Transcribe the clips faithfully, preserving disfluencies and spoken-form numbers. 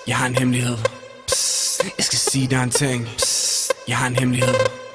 Jeg har en hemmelighed. Psst, jeg skal sige dig en ting. Psst, jeg har en hemmelighed.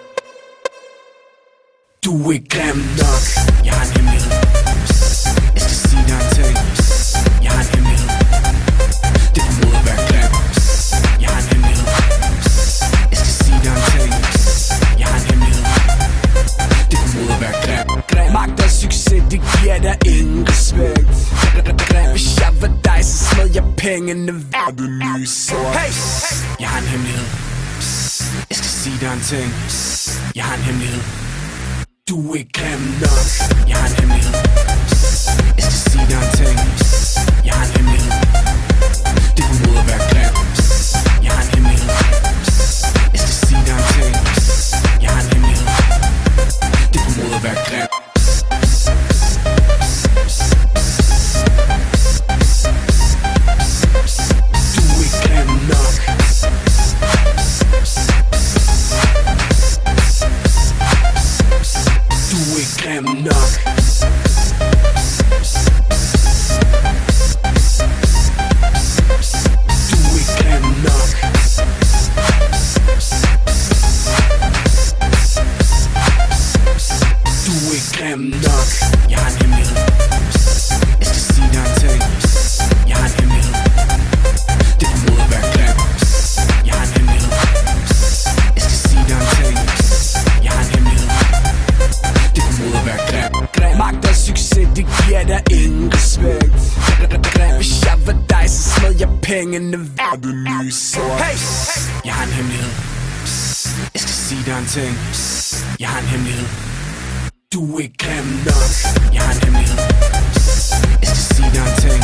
Du er ikke grim nok. Jeg har en hemmelighed. Psst, jeg skal sige dig en ting. Psst, jeg har en hemmelighed. Det er på måde at være grim. Psst, jeg har en hemmelighed. Psst, jeg skal sige dig en ting. Psst, jeg har en hemmelighed. Det er på måde at være grim. Grim. Magt og succes, det giver dig ingen respekt. Hvis jeg var dig, så smed jeg pengene hver det nye sort. Hey! Jeg har en hemmelighed. Psst, jeg skal sige dig en ting. Psst, jeg har en hemmelighed. Du er ikke grim nok. Jeg har en hemmelighed. Psst, jeg skal sige dig en ting. Psst, jeg har en hemmelighed. Det er på måde at være grim. Psst, jeg har en hemmelighed. Psst, jeg skal sige dig en ting. Psst, jeg har en hemmelighed. Det er på måde at være grim. Grim nok. Du er ikke grim nok. Du er ikke grim nok. Jeg har en hemmelighed. Jeg skal sige dig en ting. Jeg har en hemmelighed. Det er på måde at være grim. Jeg har en hemmelighed. Jeg skal sige dig en ting. Jeg har en hemmelighed. Det er på måde at være grim. Magt og succes, det giver dig ingen respekt. Hvis jeg var dig, så smed jeg pengene hver det nye sort. Hey! Jeg har en hemmelighed. Psst, jeg skal sige dig en ting. Psst, jeg har en hemmelighed. Du er ikke grim nok. Jeg har en hemmelighed. Psst, jeg skal sige dig en ting.